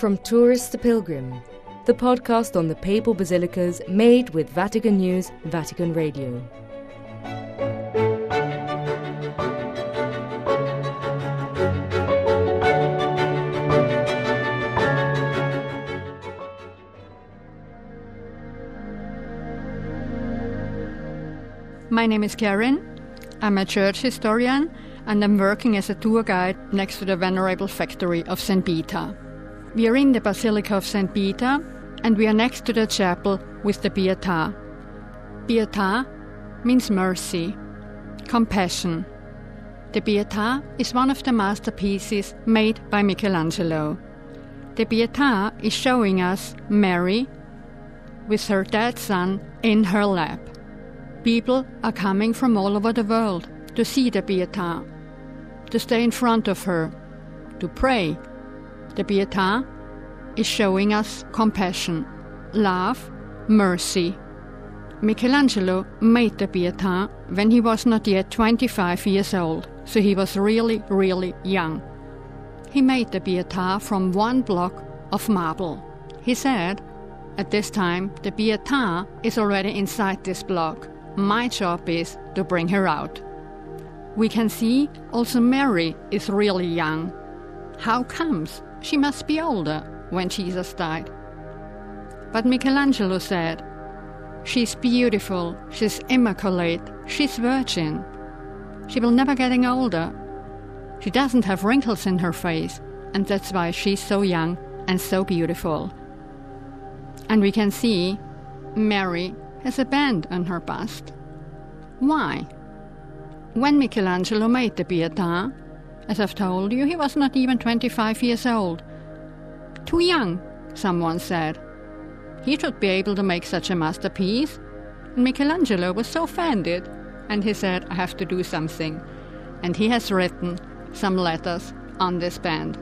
From Tourist to Pilgrim, the podcast on the Papal Basilicas made with Vatican News, Vatican Radio. My name is Karen. I'm a church historian and I'm working as a tour guide next to the Venerable Factory of St. Peter. We are in the Basilica of St. Peter and we are next to the chapel with the Pietà. Pietà means mercy, compassion. The Pietà is one of the masterpieces made by Michelangelo. The Pietà is showing us Mary with her dead son in her lap. People are coming from all over the world to see the Pietà, to stay in front of her, to pray. The Pietà is showing us compassion, love, mercy. Michelangelo made the Pietà when he was not yet 25 years old, so he was really, really young. He made the Pietà from one block of marble. He said, at this time, the Pietà is already inside this block. My job is to bring her out. We can see also Mary is really young. How comes? She must be older when Jesus died. But Michelangelo said, she's beautiful, she's immaculate, she's virgin. She will never getting older. She doesn't have wrinkles in her face, and that's why she's so young and so beautiful. And we can see Mary has a band on her bust. Why? When Michelangelo made the Pietà, as I've told you, he was not even 25 years old. Too young, someone said. He should be able to make such a masterpiece. And Michelangelo was so offended, and he said, I have to do something. And he has written some letters on this band.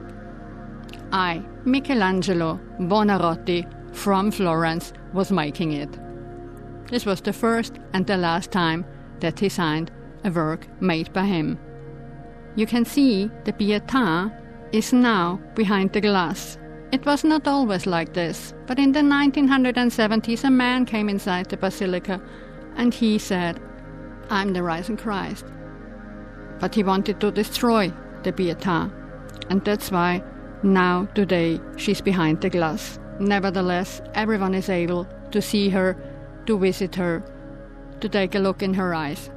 I, Michelangelo Buonarroti, from Florence, was making it. This was the first and the last time that he signed a work made by him. You can see the Pietà is now behind the glass. It was not always like this, but in the 1970s a man came inside the basilica and he said, I'm the risen Christ. But he wanted to destroy the Pietà, and that's why now today she's behind the glass. Nevertheless, everyone is able to see her, to visit her, to take a look in her eyes.